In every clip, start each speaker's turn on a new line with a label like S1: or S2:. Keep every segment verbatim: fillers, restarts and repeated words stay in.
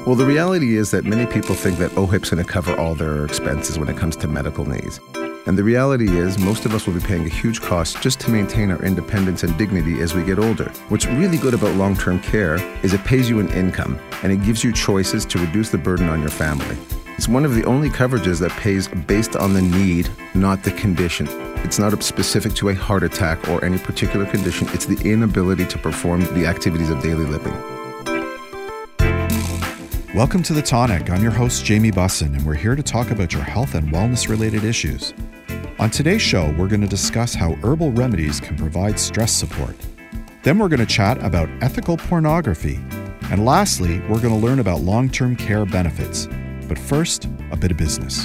S1: Well, the reality is that many people think that O H I P's going to cover all their expenses when it comes to medical needs. And the reality is most of us will be paying a huge cost just to maintain our independence and dignity as we get older. What's really good about long-term care is it pays you an income and it gives you choices to reduce the burden on your family. It's one of the only coverages that pays based on the need, not the condition. It's not specific to a heart attack or any particular condition. It's the inability to perform the activities of daily living.
S2: Welcome to The Tonic. I'm your host, Jamie Bussin, and we're here to talk about your health and wellness-related issues. On today's show, we're going to discuss how herbal remedies can provide stress support. Then we're going to chat about ethical pornography. And lastly, we're going to learn about long-term care benefits. But first, a bit of business.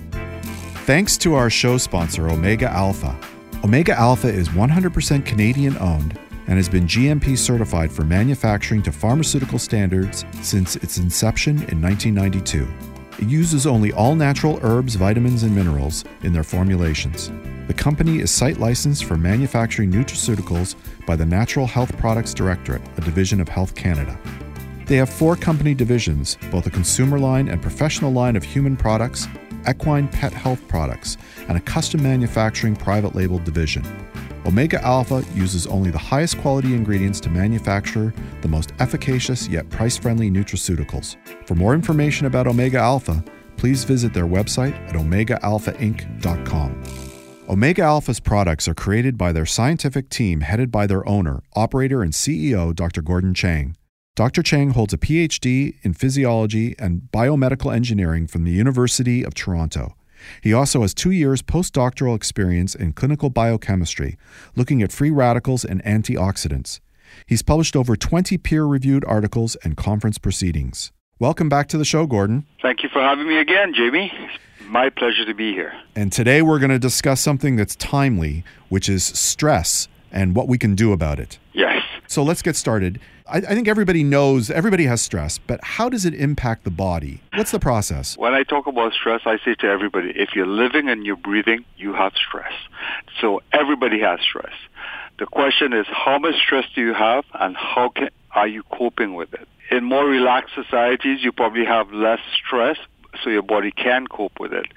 S2: Thanks to our show sponsor, Omega Alpha. Omega Alpha is one hundred percent Canadian-owned and has been G M P certified for manufacturing to pharmaceutical standards since its inception in nineteen ninety-two. It uses only all-natural herbs, vitamins, and minerals in their formulations. The company is site licensed for manufacturing nutraceuticals by the Natural Health Products Directorate, a division of Health Canada. They have four company divisions, both a consumer line and professional line of human products, equine pet health products, and a custom manufacturing private label division. Omega Alpha uses only the highest quality ingredients to manufacture the most efficacious yet price-friendly nutraceuticals. For more information about Omega Alpha, please visit their website at omega alpha inc dot com. Omega Alpha's products are created by their scientific team headed by their owner, operator, and C E O, Doctor Gordon Chang. Doctor Chang holds a P H D in physiology and biomedical engineering from the University of Toronto. He also has two years postdoctoral experience in clinical biochemistry, looking at free radicals and antioxidants. He's published over twenty peer-reviewed articles and conference proceedings. Welcome back to the show, Gordon.
S3: Thank you for having me again, Jamie. My pleasure to be here.
S2: And today we're going to discuss something that's timely, which is stress and what we can do about it.
S3: Yes.
S2: So let's get started. I, I think everybody knows, everybody has stress, but how does it impact the body? What's the process?
S3: When I talk about stress, I say to everybody, if you're living and you're breathing, you have stress. So everybody has stress. The question is, how much stress do you have and how can, are you coping with it? In more relaxed societies, you probably have less stress, so your body can cope with it.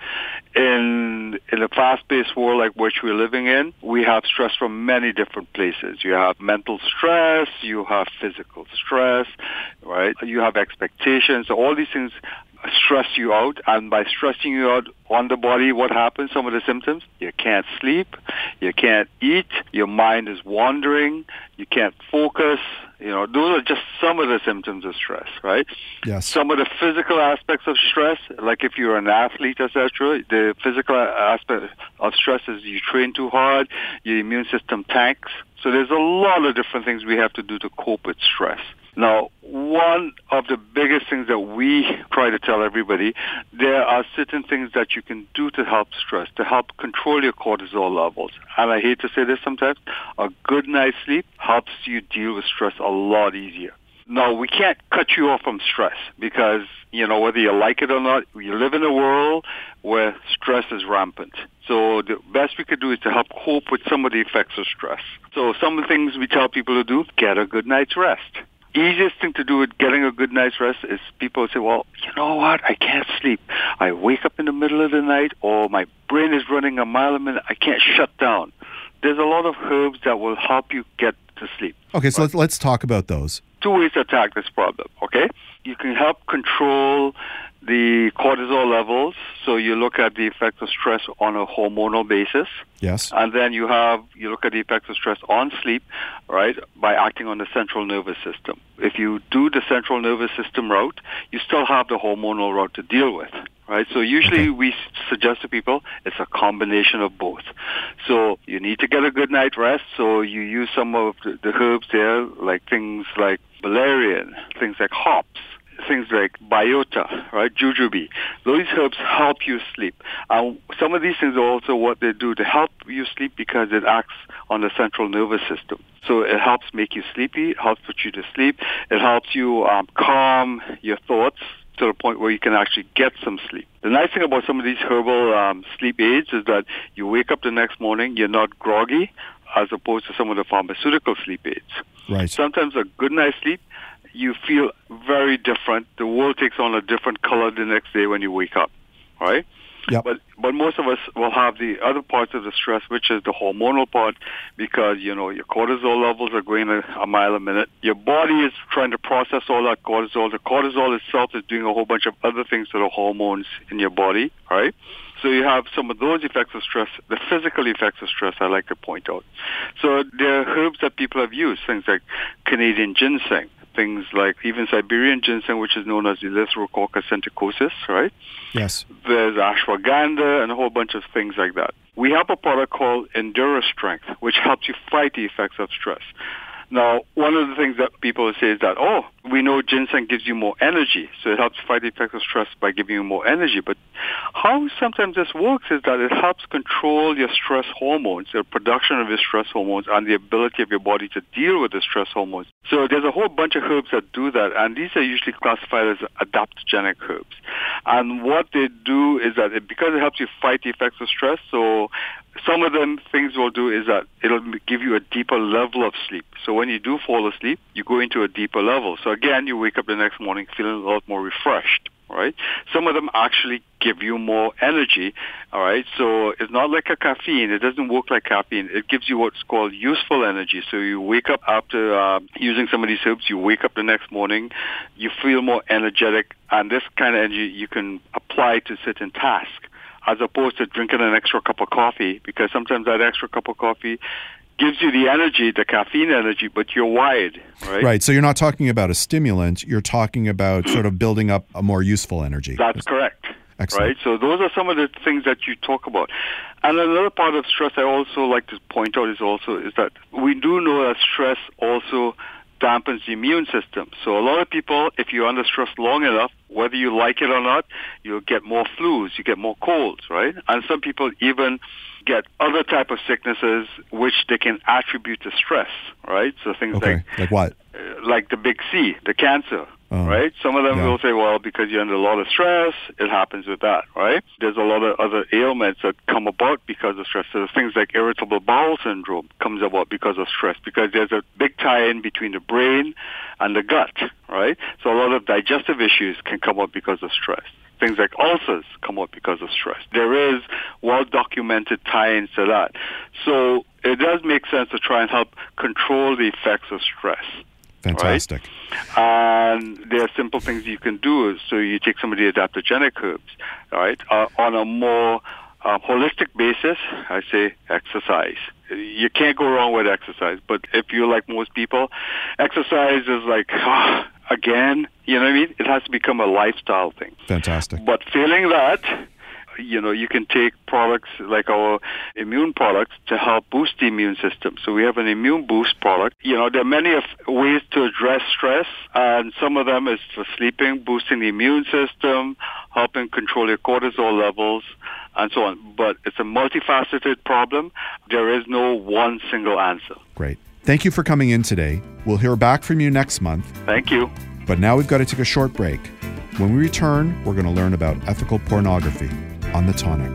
S3: In in a fast-paced world like which we're living in, we have stress from many different places. You have mental stress, you have physical stress, right? You have expectations. All these things stress you out, and by stressing you out on the body, what happens? Some of the symptoms: you can't sleep, you can't eat, your mind is wandering, you can't focus. You know, those are just some of the symptoms of stress, right?
S2: Yes.
S3: Some of the physical aspects of stress, like if you're an athlete, et cetera, the physical aspect of stress is you train too hard, your immune system tanks. So there's a lot of different things we have to do to cope with stress. Now, one of the biggest things that we try to tell everybody, there are certain things that you can do to help stress, to help control your cortisol levels. And I hate to say this sometimes, a good night's sleep helps you deal with stress a lot easier. Now, we can't cut you off from stress because, you know, whether you like it or not, you live in a world where stress is rampant. So the best we could do is to help cope with some of the effects of stress. So some of the things we tell people to do, get a good night's rest. Easiest thing to do with getting a good night's rest is people say, well, you know what, I can't sleep. I wake up in the middle of the night or my brain is running a mile a minute. I can't shut down. There's a lot of herbs that will help you get to sleep.
S2: Okay, so let's, let's talk about those.
S3: Two ways to attack this problem, okay? You can help control the cortisol levels, so you look at the effects of stress on a hormonal basis.
S2: Yes.
S3: And then you have, you look at the effects of stress on sleep, right, by acting on the central nervous system. If you do the central nervous system route, you still have the hormonal route to deal with, right? So usually
S2: okay.
S3: we suggest to people it's a combination of both. So you need to get a good night's rest, so you use some of the, the herbs there, like things like valerian, things like hops, things like biota, right, jujube. Those herbs help you sleep. And some of these things are also what they do to help you sleep because it acts on the central nervous system. So it helps make you sleepy, it helps put you to sleep, it helps you um, calm your thoughts to the point where you can actually get some sleep. The nice thing about some of these herbal um, sleep aids is that you wake up the next morning, you're not groggy, as opposed to some of the pharmaceutical sleep aids.
S2: Right.
S3: Sometimes a good night's sleep, you feel very different. The world takes on a different color the next day when you wake up, right?
S2: Yep.
S3: But but most of us will have the other parts of the stress, which is the hormonal part, because, you know, your cortisol levels are going a, a mile a minute. Your body is trying to process all that cortisol. The cortisol itself is doing a whole bunch of other things to the hormones in your body, right? So you have some of those effects of stress, the physical effects of stress, I like to point out. So there are herbs that people have used, things like Canadian ginseng, things like even Siberian ginseng, which is known as Eleutherococcus senticosus, right?
S2: Yes.
S3: There's ashwagandha and a whole bunch of things like that. We have a product called Endura Strength, which helps you fight the effects of stress. Now, one of the things that people say is that, oh, we know ginseng gives you more energy, so it helps fight the effects of stress by giving you more energy. But how sometimes this works is that it helps control your stress hormones, the production of your stress hormones, and the ability of your body to deal with the stress hormones. So there's a whole bunch of herbs that do that, and these are usually classified as adaptogenic herbs. And what they do is that it, because it helps you fight the effects of stress, so some of them things will do is that it'll give you a deeper level of sleep. So when you do fall asleep, you go into a deeper level. So again, you wake up the next morning feeling a lot more refreshed, all right? Some of them actually give you more energy, all right? So it's not like a caffeine. It doesn't work like caffeine. It gives you what's called useful energy. So you wake up after uh, using some of these herbs, you wake up the next morning, you feel more energetic, and this kind of energy you can apply to certain tasks, as opposed to drinking an extra cup of coffee, because sometimes that extra cup of coffee gives you the energy, the caffeine energy, but you're wired, right?
S2: Right. So you're not talking about a stimulant. You're talking about sort of building up a more useful energy.
S3: That's correct.
S2: Excellent.
S3: Right? So those are some of the things that you talk about. And another part of stress I also like to point out is also is that we do know that stress also dampens the immune system. So a lot of people, if you're under stress long enough, whether you like it or not, you'll get more flus, you get more colds, right? And some people even get other type of sicknesses which they can attribute to stress, right? So things
S2: okay.
S3: like
S2: like what?
S3: Uh, like the big C, the cancer,
S2: oh.
S3: right? Some of them
S2: yeah.
S3: will say, well, because you're under a lot of stress, it happens with that, right? There's a lot of other ailments that come about because of stress. So things like irritable bowel syndrome comes about because of stress, because there's a big tie-in between the brain and the gut, right? So a lot of digestive issues can come up because of stress. Things like ulcers come up because of stress. There is well-documented tie-ins to that. So it does make sense to try and help control the effects of stress.
S2: Fantastic.
S3: Right? And there are simple things you can do. So you take some of the adaptogenic herbs, right? Uh, on a more uh, holistic basis, I say exercise. You can't go wrong with exercise. But if you're like most people, exercise is like, oh, again, you know what I mean? It has to become a lifestyle thing.
S2: Fantastic.
S3: But failing that, you know, you can take products like our immune products to help boost the immune system. So we have an immune boost product. You know, there are many of ways to address stress, and some of them is for sleeping, boosting the immune system, helping control your cortisol levels, and so on. But it's a multifaceted problem. There is no one single answer.
S2: Great. Thank you for coming in today. We'll hear back from you next month.
S3: Thank you.
S2: But now we've got to take a short break. When we return, we're going to learn about ethical pornography on The Tonic.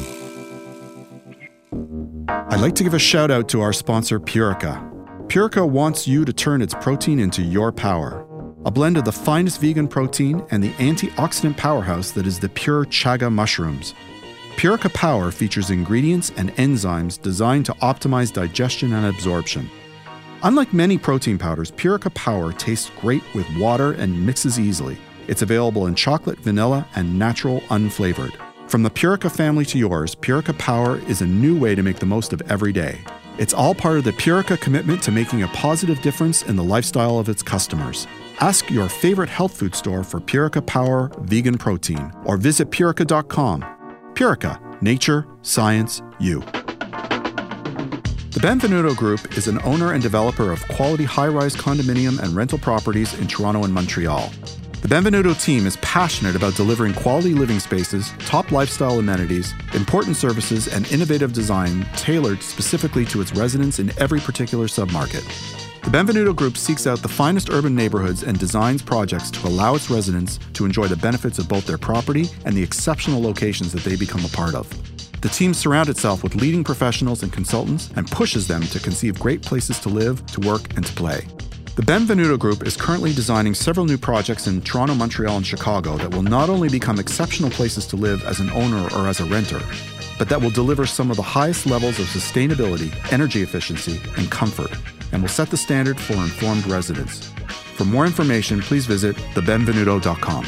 S2: I'd like to give a shout out to our sponsor, Purica. Purica wants you to turn its protein into your power. A blend of the finest vegan protein and the antioxidant powerhouse that is the pure chaga mushrooms. Purica Power features ingredients and enzymes designed to optimize digestion and absorption. Unlike many protein powders, Purica Power tastes great with water and mixes easily. It's available in chocolate, vanilla, and natural unflavored. From the Purica family to yours, Purica Power is a new way to make the most of every day. It's all part of the Purica commitment to making a positive difference in the lifestyle of its customers. Ask your favorite health food store for Purica Power vegan protein or visit purica dot com. Purica, nature, science, you. The Benvenuto Group is an owner and developer of quality high-rise condominium and rental properties in Toronto and Montreal. The Benvenuto team is passionate about delivering quality living spaces, top lifestyle amenities, important services, and innovative design tailored specifically to its residents in every particular submarket. The Benvenuto Group seeks out the finest urban neighborhoods and designs projects to allow its residents to enjoy the benefits of both their property and the exceptional locations that they become a part of. The team surrounds itself with leading professionals and consultants and pushes them to conceive great places to live, to work, and to play. The Benvenuto Group is currently designing several new projects in Toronto, Montreal, and Chicago that will not only become exceptional places to live as an owner or as a renter, but that will deliver some of the highest levels of sustainability, energy efficiency, and comfort, and will set the standard for informed residents. For more information, please visit the benvenuto dot com.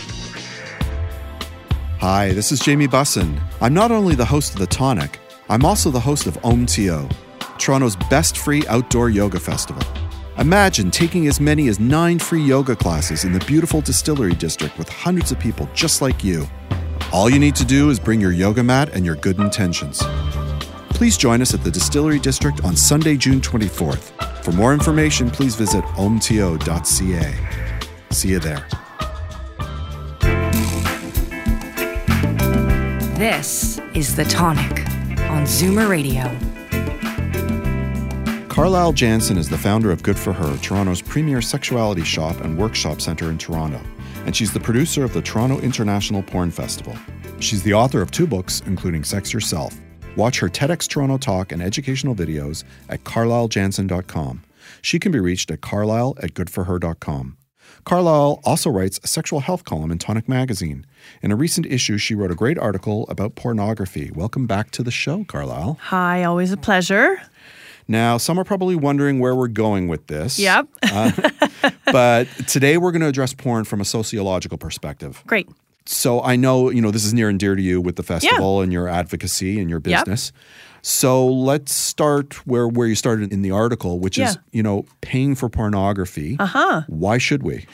S2: Hi, this is Jamie Bussin. I'm not only the host of The Tonic, I'm also the host of O M T O, Toronto's best free outdoor yoga festival. Imagine taking as many as nine free yoga classes in the beautiful Distillery District with hundreds of people just like you. All you need to do is bring your yoga mat and your good intentions. Please join us at the Distillery District on Sunday, June twenty-fourth. For more information, please visit o m t o dot c a. See you there.
S4: This is The Tonic on Zoomer Radio.
S2: Carlyle Jansen is the founder of Good For Her, Toronto's premier sexuality shop and workshop centre in Toronto, and she's the producer of the Toronto International Porn Festival. She's the author of two books, including Sex Yourself. Watch her TEDx Toronto talk and educational videos at carlyle jansen dot com. She can be reached at carlyle at good for her dot com. Carlyle also writes a sexual health column in Tonic Magazine. In a recent issue, she wrote a great article about pornography. Welcome back to the show, Carlyle.
S5: Hi, always a pleasure.
S2: Now, some are probably wondering where we're going with this.
S5: Yep.
S2: uh, but today we're going to address porn from a sociological perspective.
S5: Great.
S2: So I know, you know, this is near and dear to you with the festival yeah. and your advocacy and your business. Yep. So let's start where, where you started in the article, which yeah. is, you know, paying for pornography.
S5: Uh-huh.
S2: Why should we?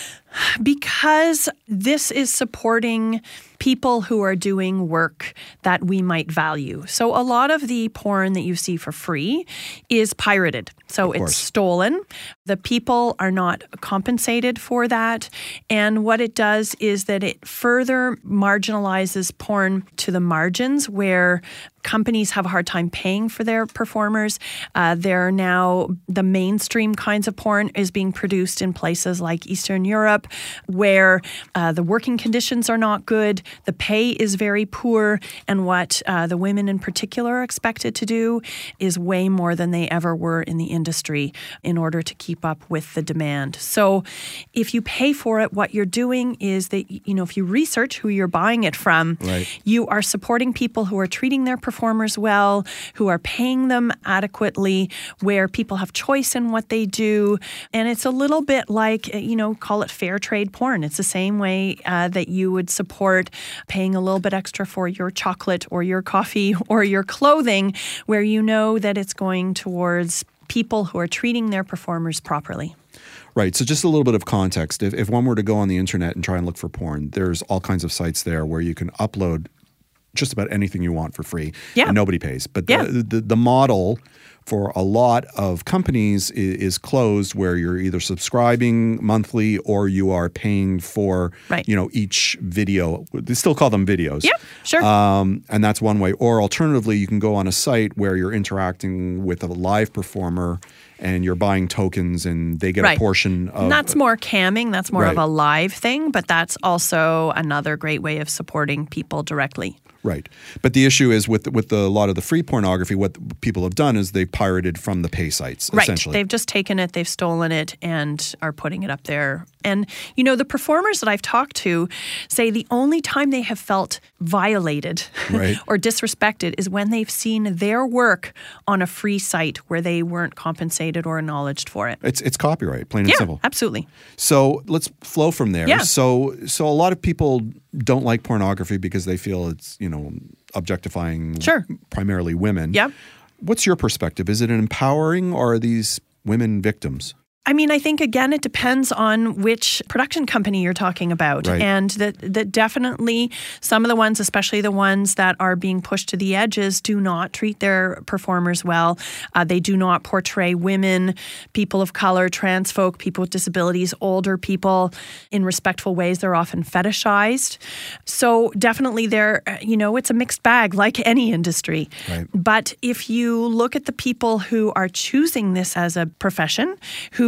S5: Because this is supporting people who are doing work that we might value. So a lot of the porn that you see for free is pirated. So it's stolen. The people are not compensated for that. And what it does is that it further marginalizes porn to the margins where companies have a hard time paying for their performers. Uh, there are now the mainstream kinds of porn is being produced in places like Eastern Europe where uh, the working conditions are not good. The pay is very poor, and what uh, the women in particular are expected to do is way more than they ever were in the industry in order to keep up with the demand. So if you pay for it, what you're doing is that, you know, if you research who you're buying it from,
S2: right.
S5: you are supporting people who are treating their performers well, who are paying them adequately, where people have choice in what they do. And it's a little bit like, you know, call it fair trade porn. It's the same way uh, that you would support paying a little bit extra for your chocolate or your coffee or your clothing, where you know that it's going towards people who are treating their performers properly.
S2: Right. So just a little bit of context. If, if one were to go on the internet and try and look for porn, there's all kinds of sites there where you can upload just about anything you want for free.
S5: Yeah.
S2: And nobody pays. But the,
S5: yeah.
S2: the, the model for a lot of companies is, is closed, where you're either subscribing monthly or you are paying for,
S5: right.
S2: you know, each video. They still call them videos.
S5: Yeah, sure.
S2: Um, and that's one way. Or alternatively, you can go on a site where you're interacting with a live performer and you're buying tokens and they get
S5: right.
S2: a portion of...
S5: And that's more camming. That's more
S2: right.
S5: of a live thing, but that's also another great way of supporting people directly.
S2: Right. But the issue is with with the, a lot of the free pornography, what people have done is they've pirated from the pay sites,
S5: right.
S2: essentially.
S5: They've just taken it, they've stolen it, and are putting it up there. And, you know, the performers that I've talked to say the only time they have felt violated
S2: right.
S5: or disrespected is when they've seen their work on a free site where they weren't compensated or acknowledged for it.
S2: It's it's copyright, plain and
S5: yeah,
S2: simple.
S5: Absolutely.
S2: So let's flow from there.
S5: Yeah.
S2: So so a lot of people don't like pornography because they feel it's, you know, objectifying
S5: sure.
S2: primarily women.
S5: Yep.
S2: What's your perspective? Is it empowering, or are these women victims?
S5: I mean, I think, again, it depends on which production company you're talking about.
S2: Right.
S5: And that, that definitely some of the ones, especially the ones that are being pushed to the edges, do not treat their performers well. Uh, they do not portray women, people of color, trans folk, people with disabilities, older people in respectful ways. They're often fetishized. So definitely there, you know, it's a mixed bag like any industry.
S2: Right.
S5: But if you look at the people who are choosing this as a profession, who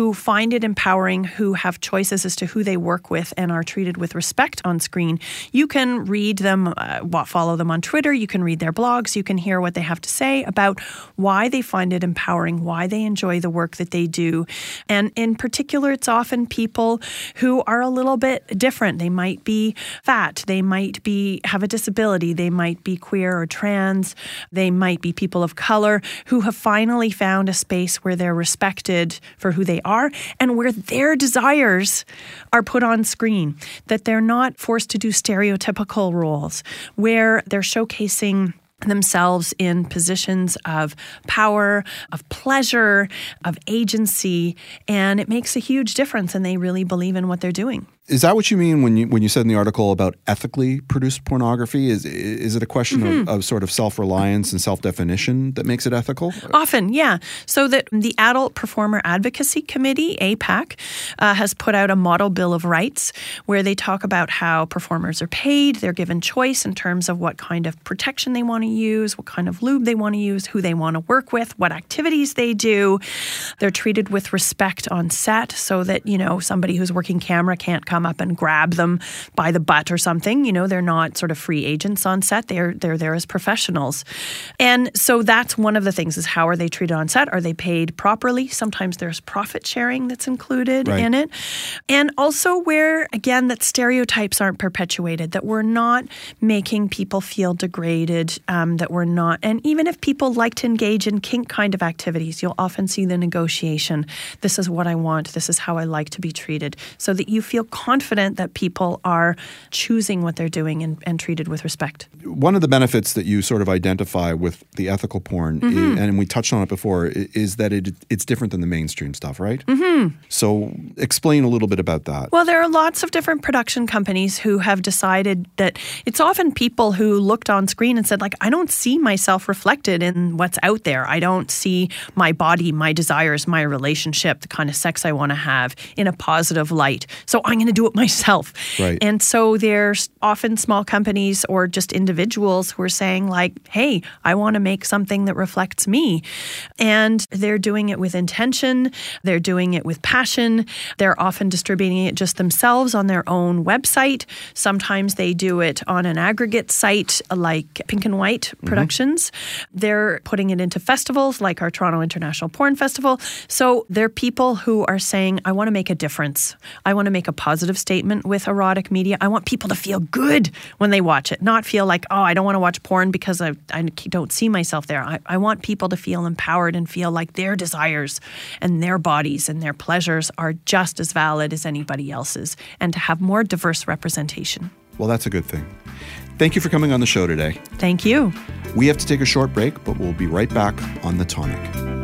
S5: who find it empowering, who have choices as to who they work with and are treated with respect on screen. You can read them, uh, follow them on Twitter, you can read their blogs, you can hear what they have to say about why they find it empowering, why they enjoy the work that they do. And in particular, it's often people who are a little bit different. They might be fat, they might be have a disability, they might be queer or trans, they might be people of color who have finally found a space where they're respected for who they are and where their desires are put on screen, that they're not forced to do stereotypical roles, where they're showcasing themselves in positions of power, of pleasure, of agency, and it makes a huge difference, and they really believe in what they're doing.
S2: Is that what you mean when you when you said in the article about ethically produced pornography? Is is it a question mm-hmm. of, of sort of self-reliance and self-definition that makes it ethical?
S5: Often, yeah. So that the Adult Performer Advocacy Committee, A PAC, uh, has put out a model bill of rights where they talk about how performers are paid, they're given choice in terms of what kind of protection they want to use, what kind of lube they want to use, who they want to work with, what activities they do. They're treated with respect on set so that, you know, somebody who's working camera can't come up and grab them by the butt or something. You know, they're not sort of free agents on set. They're they're there as professionals. And so that's one of the things is how are they treated on set? Are they paid properly? Sometimes there's profit sharing that's included right. in it. And also where, again, that stereotypes aren't perpetuated, that we're not making people feel degraded, um, that we're not. And even if people like to engage in kink kind of activities, you'll often see the negotiation. This is what I want. This is how I like to be treated. So that you feel confident that people are choosing what they're doing and, and treated with respect.
S2: One of the benefits that you sort of identify with the ethical porn, mm-hmm. is, and we touched on it before, is that it it's different than the mainstream stuff, right?
S5: Mm-hmm.
S2: So explain a little bit about that.
S5: Well, there are lots of different production companies who have decided that it's often people who looked on screen and said, like, I don't see myself reflected in what's out there. I don't see my body, my desires, my relationship, the kind of sex I want to have in a positive light. So I'm going to do it myself.
S2: Right.
S5: And so there's often small companies or just individuals who are saying like, hey, I want to make something that reflects me. And they're doing it with intention. They're doing it with passion. They're often distributing it just themselves on their own website. Sometimes they do it on an aggregate site like Pink and White Productions. Mm-hmm. They're putting it into festivals like our Toronto International Porn Festival. So they're people who are saying, I want to make a difference. I want to make a positive statement with erotic media. I want people to feel good when they watch it, not feel like, oh, I don't want to watch porn because I, I don't see myself there. I, I want people to feel empowered and feel like their desires and their bodies and their pleasures are just as valid as anybody else's and to have more diverse representation.
S2: Well, that's a good thing. Thank you for coming on the show today.
S5: Thank you.
S2: We have to take a short break, but we'll be right back on The Tonic.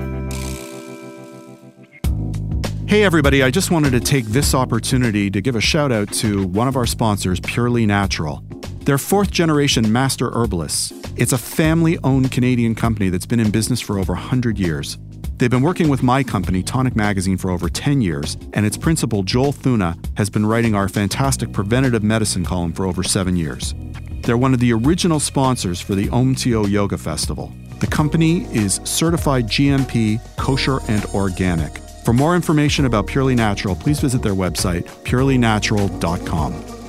S2: Hey everybody, I just wanted to take this opportunity to give a shout out to one of our sponsors, Purely Natural. They're fourth generation master herbalists. It's a family-owned Canadian company that's been in business for over one hundred years. They've been working with my company, Tonic Magazine, for over ten years, and its principal, Joel Thuna, has been writing our fantastic preventative medicine column for over seven years. They're one of the original sponsors for the Om Tio Yoga Festival. The company is certified G M P, kosher, and organic. For more information about Purely Natural, please visit their website, purely natural dot com.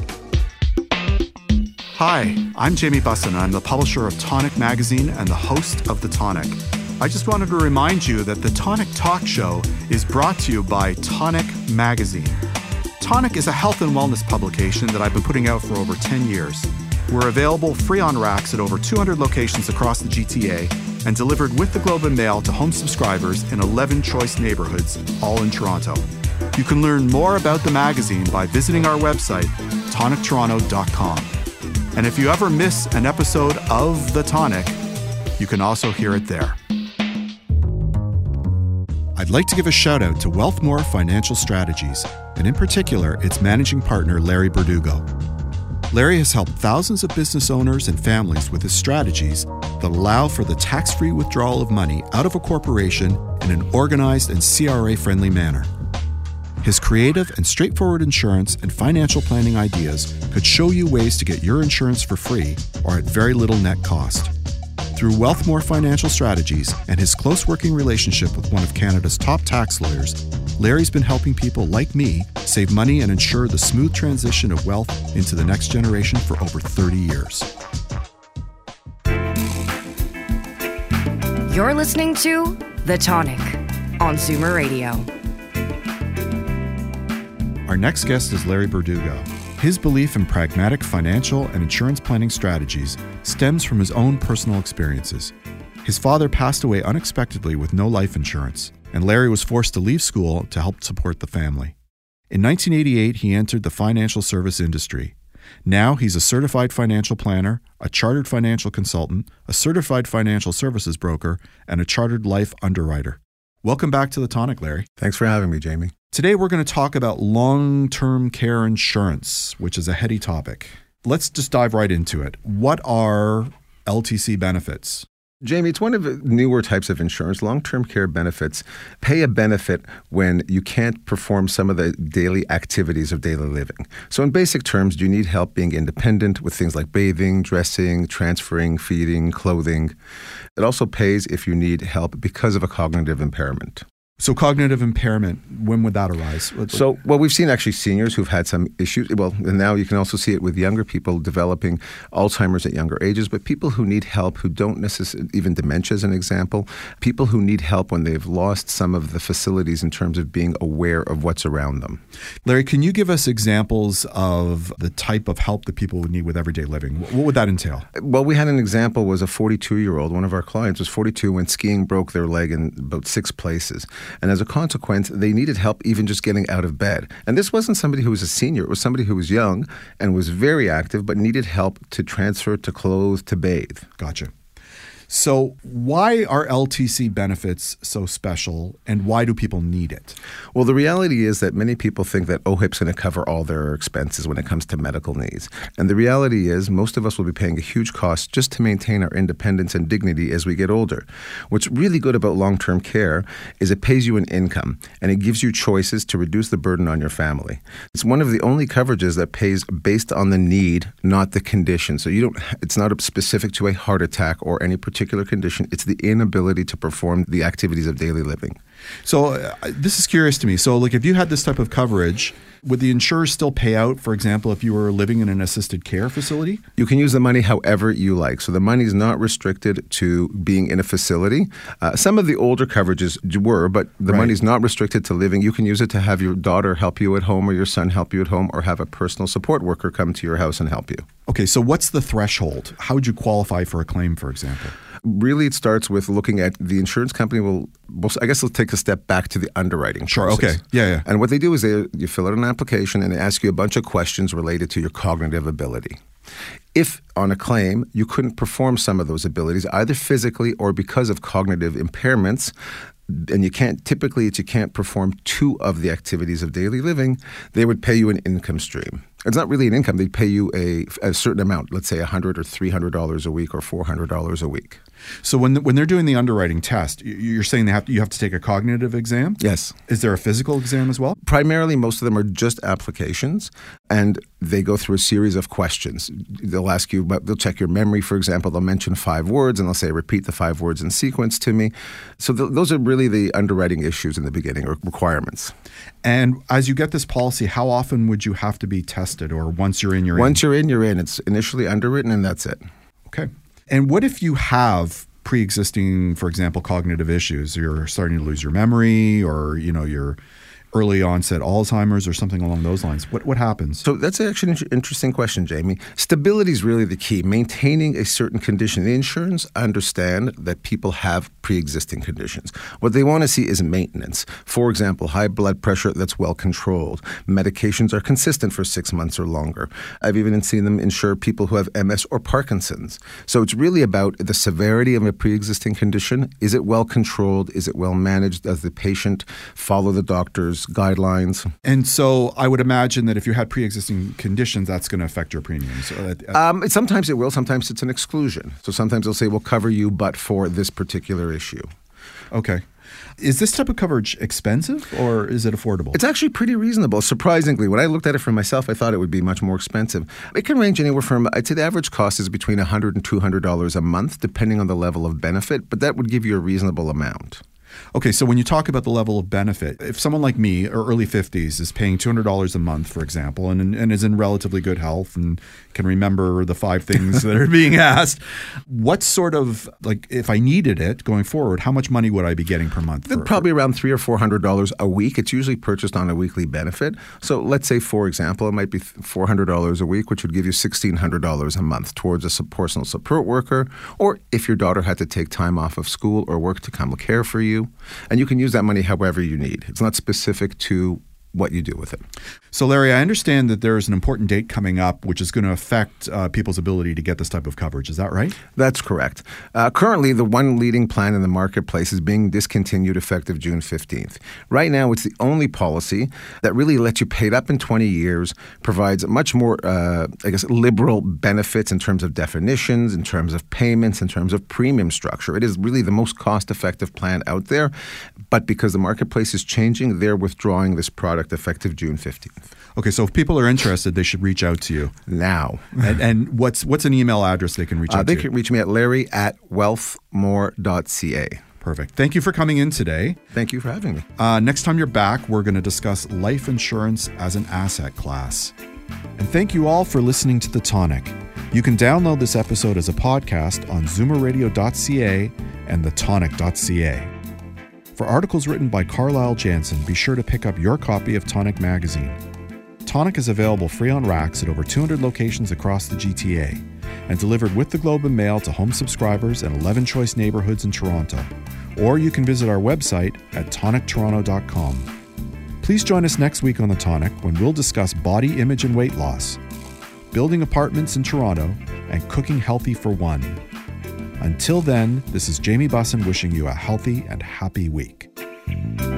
S2: Hi, I'm Jamie Bussin, and I'm the publisher of Tonic Magazine and the host of The Tonic. I just wanted to remind you that the Tonic Talk Show is brought to you by Tonic Magazine. Tonic is a health and wellness publication that I've been putting out for over ten years. We're available free on racks at over two hundred locations across the G T A and delivered with the Globe and Mail to home subscribers in eleven choice neighborhoods, all in Toronto. You can learn more about the magazine by visiting our website, tonic toronto dot com. And if you ever miss an episode of The Tonic, you can also hear it there. I'd like to give a shout out to Wealthmore Financial Strategies, and in particular, its managing partner, Larry Berdugo. Larry has helped thousands of business owners and families with his strategies that allow for the tax-free withdrawal of money out of a corporation in an organized and C R A-friendly manner. His creative and straightforward insurance and financial planning ideas could show you ways to get your insurance for free or at very little net cost. Through Wealthmore Financial Strategies and his close working relationship with one of Canada's top tax lawyers, Larry's been helping people like me save money and ensure the smooth transition of wealth into the next generation for over thirty years.
S4: You're listening to The Tonic on Zoomer Radio.
S2: Our next guest is Larry Berdugo. His belief in pragmatic financial and insurance planning strategies stems from his own personal experiences. His father passed away unexpectedly with no life insurance, and Larry was forced to leave school to help support the family. In nineteen eighty-eight, he entered the financial service industry. Now he's a certified financial planner, a chartered financial consultant, a certified financial services broker, and a chartered life underwriter. Welcome back to The Tonic, Larry.
S1: Thanks for having me, Jamie.
S2: Today we're going to talk about long-term care insurance, which is a heady topic. Let's just dive right into it. What are L T C benefits?
S1: Jamie, it's one of the newer types of insurance. Long-term care benefits pay a benefit when you can't perform some of the daily activities of daily living. So in basic terms, do you need help being independent with things like bathing, dressing, transferring, feeding, clothing? It also pays if you need help because of a cognitive impairment.
S2: So cognitive impairment, when would that arise?
S1: So, well, we've seen actually seniors who've had some issues. Well, and now you can also see it with younger people developing Alzheimer's at younger ages, but people who need help who don't necessarily, even dementia as an example, people who need help when they've lost some of the facilities in terms of being aware of what's around them.
S2: Larry, can you give us examples of the type of help that people would need with everyday living? What would that entail?
S1: Well, we had an example was a forty-two-year-old. One of our clients was forty-two when skiing broke their leg in about six places. And as a consequence, they needed help even just getting out of bed. And this wasn't somebody who was a senior. It was somebody who was young and was very active, but needed help to transfer, to clothe, to bathe.
S2: Gotcha. So why are L T C benefits so special, and why do people need it?
S1: Well, the reality is that many people think that O H I P's going to cover all their expenses when it comes to medical needs. And the reality is most of us will be paying a huge cost just to maintain our independence and dignity as we get older. What's really good about long-term care is it pays you an income, and it gives you choices to reduce the burden on your family. It's one of the only coverages that pays based on the need, not the condition. So you don't. It's not specific to a heart attack or any particular particular condition. It's the inability to perform the activities of daily living.
S2: So uh, this is curious to me. So like if you had this type of coverage, would the insurer still pay out, for example, if you were living in an assisted care facility?
S1: You can use the money however you like. So the money is not restricted to being in a facility. Uh, some of the older coverages were, but the
S2: Right.
S1: money is not restricted to living. You can use it to have your daughter help you at home or your son help you at home or have a personal support worker come to your house and help you.
S2: Okay, so what's the threshold? How would you qualify for a claim, for example?
S1: Really, it starts with looking at the insurance company will, will I guess, let's take a step back to the underwriting
S2: Sure,
S1: process.
S2: okay. Yeah, yeah.
S1: And what they do is they you fill out an application and they ask you a bunch of questions related to your cognitive ability. If on a claim you couldn't perform some of those abilities, either physically or because of cognitive impairments, and you can't, typically it's you can't perform two of the activities of daily living, they would pay you an income stream. It's not really an income. They pay you a, a certain amount, let's say one hundred dollars or three hundred dollars a week or four hundred dollars a week.
S2: So when when they're doing the underwriting test, you- you're saying they have to, you have to take a cognitive exam?
S1: Yes.
S2: Is there a physical exam as well?
S1: Primarily, most of them are just applications, and they go through a series of questions. They'll ask you, about, they'll check your memory, for example. They'll mention five words, and they'll say, repeat the five words in sequence to me. So th- those are really the underwriting issues in the beginning, or requirements.
S2: And as you get this policy, how often would you have to be tested, or once you're in, you're
S1: Once
S2: in?
S1: you're in, you're in. It's initially underwritten, and that's it.
S2: Okay. And what if you have pre-existing, for example, cognitive issues? You're starting to lose your memory, or you know, you're early onset Alzheimer's or something along those lines. What what happens?
S1: So that's actually an interesting question, Jamie. Stability is really the key. Maintaining a certain condition. The insurance understand that people have pre-existing conditions. What they want to see is maintenance. For example, high blood pressure that's well controlled. Medications are consistent for six months or longer. I've even seen them insure people who have M S or Parkinson's. So it's really about the severity of a pre-existing condition. Is it well controlled? Is it well managed? Does the patient follow the doctor's guidelines?
S2: And so I would imagine that if you had pre-existing conditions, that's going to affect your premiums. Uh,
S1: Um, it, sometimes it will. Sometimes it's an exclusion. So sometimes they'll say, we'll cover you, but for this particular issue.
S2: Okay. Is this type of coverage expensive or is it affordable?
S1: It's actually pretty reasonable. Surprisingly, when I looked at it for myself, I thought it would be much more expensive. It can range anywhere from, I'd say the average cost is between one hundred dollars and two hundred dollars a month, depending on the level of benefit, but that would give you a reasonable amount.
S2: Okay, so when you talk about the level of benefit, if someone like me or early fifties is paying two hundred dollars a month, for example, and, and is in relatively good health and can remember the five things that are being asked, what sort of, like, if I needed it going forward, how much money would I be getting per month? For,
S1: Probably around three or four hundred dollars a week. It's usually purchased on a weekly benefit. So let's say, for example, it might be four hundred dollars a week, which would give you sixteen hundred dollars a month towards a personal support worker, or if your daughter had to take time off of school or work to come care for you. And you can use that money however you need. It's not specific to what you do with it.
S2: So, Larry, I understand that there is an important date coming up which is going to affect uh, people's ability to get this type of coverage. Is that right?
S1: That's correct. Uh, currently, the one leading plan in the marketplace is being discontinued effective June fifteenth. Right now, it's the only policy that really lets you pay it up in twenty years, provides much more, uh, I guess, liberal benefits in terms of definitions, in terms of payments, in terms of premium structure. It is really the most cost-effective plan out there. But because the marketplace is changing, they're withdrawing this product effective June fifteenth.
S2: Okay, so if people are interested, they should reach out to you.
S1: Now.
S2: and, and what's what's an email address they can reach
S1: uh,
S2: out
S1: they
S2: to?
S1: They can reach me at larry at wealthmore dot c a.
S2: Perfect. Thank you for coming in today.
S1: Thank you for having me.
S2: Uh, next time you're back, we're going to discuss life insurance as an asset class. And thank you all for listening to The Tonic. You can download this episode as a podcast on zoomer radio dot c a and the tonic dot c a. For articles written by Carlisle Jansen, be sure to pick up your copy of Tonic Magazine. Tonic is available free on racks at over two hundred locations across the G T A and delivered with the Globe and Mail to home subscribers in eleven choice neighborhoods in Toronto. Or you can visit our website at tonic toronto dot com. Please join us next week on The Tonic when we'll discuss body image and weight loss, building apartments in Toronto, and cooking healthy for one. Until then, this is Jamie Bussin wishing you a healthy and happy week.